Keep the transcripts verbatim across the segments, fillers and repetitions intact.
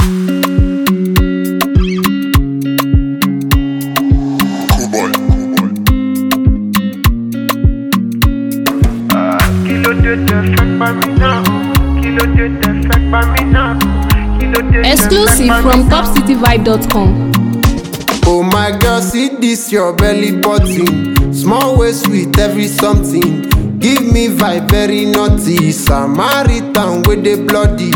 Exclusive from top city vibe dot com. Oh my girl, see this your belly button. Small way sweet, every something. Give me vibe very naughty. Samaritan with the bloody.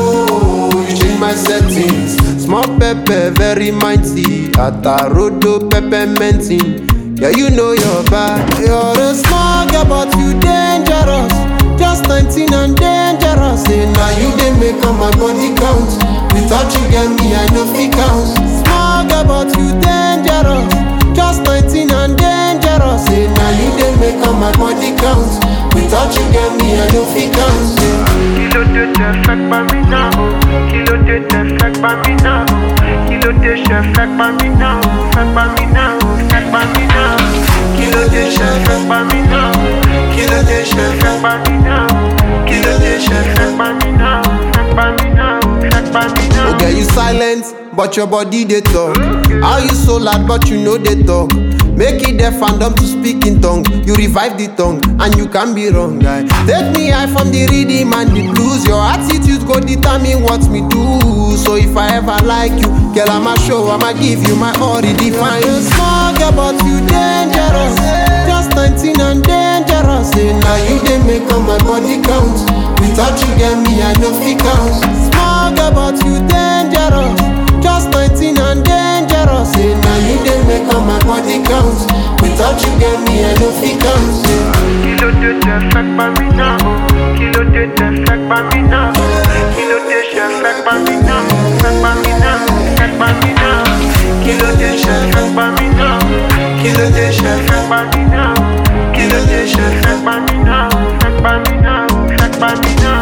Oh, you change my settings. Small pepper, very mighty. Atarodo pepperminting. Yeah, you know you're bad. You're a small girl, but you dangerous. Just nineteen and dangerous. Say now you they make all my body count. Without you get me, I know fi count. Small girl, but you dangerous. Just nineteen and dangerous. Say now you they make all my body count. Without you get me, I know fi count. Kilo de te fek pa mi now. Kilo de te fek pa mi now. Kilo de che fek pa mi now. Fek pa mi now. Fek pa mi now. Kilo de che fek pa mi now. Kilo de che fek pa mi now. Kilo de che fek pa mi now. Fek pa mi now. Fek pa mi now. Okay, you silent, but your body they talk. How you so loud, but you know they talk. Make it deaf and dumb to speak in tongue. You revive the tongue, and you can be wrong, guy. Take me high from the rhythm and the blues. Your attitude go determine what me do. So if I ever like you, girl, I'ma show, I'ma give you my all redefine. You're small girl, but you dangerous. Just nineteen and dangerous. Say now you they make all my body count. Without you get me, I know fi count. Small girl, but you dangerous. Just nineteen and dangerous. Say now you they make all my body count. Without you get me, I know fi count. Kilo de te fek pa mi now. Kilo de te fek pa mi now. Kilo de che fek pa mi now. Fek pa mi now. Fek pa mi now. Kilo de che fek pa mi now. Kilo de che fek pa mi now. Kilo de che fek pa mi now. Fek pa mi now. Fek pa mi now.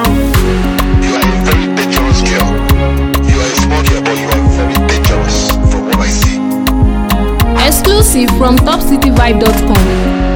You are a very dangerous girl. You are a small girl, but you are very dangerous from what I see. Exclusive from top city vibe dot com.